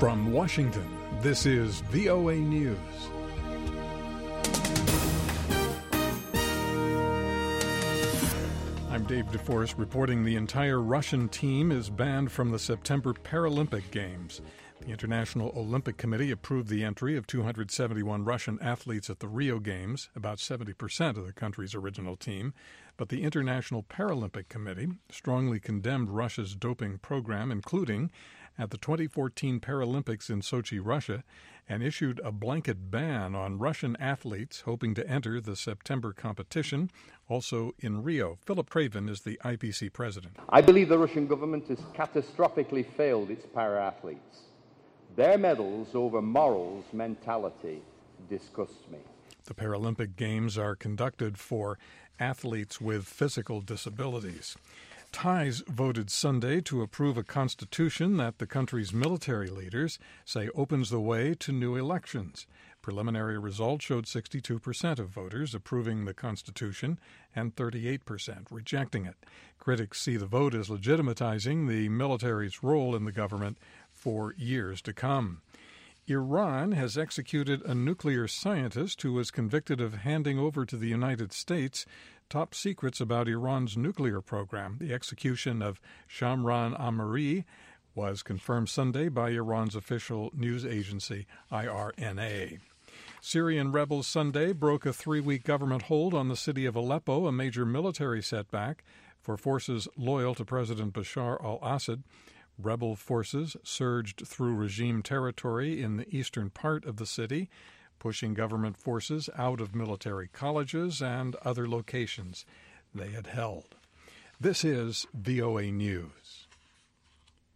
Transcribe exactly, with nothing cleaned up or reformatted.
From Washington, this is V O A News. I'm Dave DeForest reporting the entire Russian team is banned from the September Paralympic Games. The International Olympic Committee approved the entry of two hundred seventy-one Russian athletes at the Rio Games, about seventy percent of the country's original team. But the International Paralympic Committee strongly condemned Russia's doping program, including at the twenty fourteen Paralympics in Sochi, Russia, and issued a blanket ban on Russian athletes hoping to enter the September competition, also in Rio. Philip Craven is the I P C president. I believe the Russian government has catastrophically failed its para-athletes. Their medals over morals mentality disgusts me. The Paralympic Games are conducted for athletes with physical disabilities. Thais voted Sunday to approve a constitution that the country's military leaders say opens the way to new elections. Preliminary results showed sixty-two percent of voters approving the constitution and thirty-eight percent rejecting it. Critics see the vote as legitimatizing the military's role in the government for years to come. Iran has executed a nuclear scientist who was convicted of handing over to the United States top secrets about Iran's nuclear program. The execution of Shamran Amiri was confirmed Sunday by Iran's official news agency, I R N A. Syrian rebels Sunday broke a three-week government hold on the city of Aleppo, a major military setback for forces loyal to President Bashar al-Assad. Rebel forces surged through regime territory in the eastern part of the city, pushing government forces out of military colleges and other locations they had held. This is V O A News.